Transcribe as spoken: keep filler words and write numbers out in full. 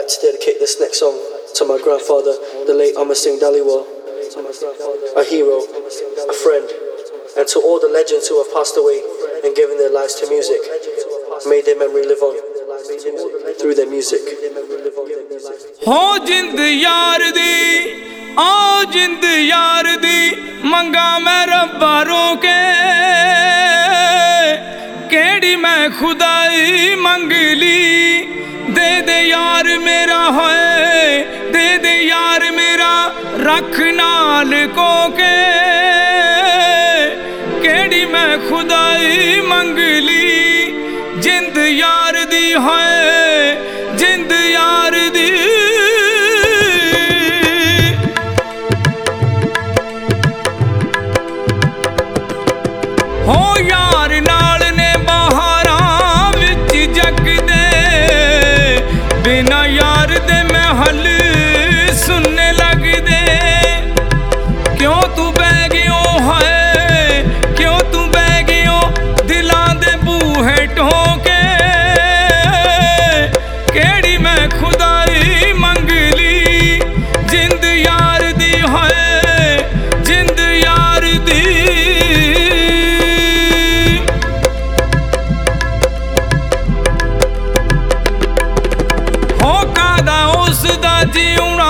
like to dedicate this next song to my grandfather, the late Amar Singh Dhaliwal, a hero, a friend, and to all the legends who have passed away and given their lives to music. May their memory live on through their music. हो जिंद यार दी, आओ जिंद यार दी, मंगा मैं रब्बा रोके, केड़ी मैं खुदाई मंग ली, दे दे यार मेरा होए, दे दे यार मेरा रख नाल को के, केड़ी मैं खुदाई मंग ली, जिंद यार दी होए, जिंद यार दी। हो यार नाल ने बहारां विच जगदे, बिना यार दे महल सुनने लगदे, क्यों तू बह गयो है, क्यों तू बह गयो दिलां दे बूहे ठोके, केड़ी मैं खुदाई मंग ली, जिंद यार दी है, जिंद यार दी। हो कादा उस दा जीउणा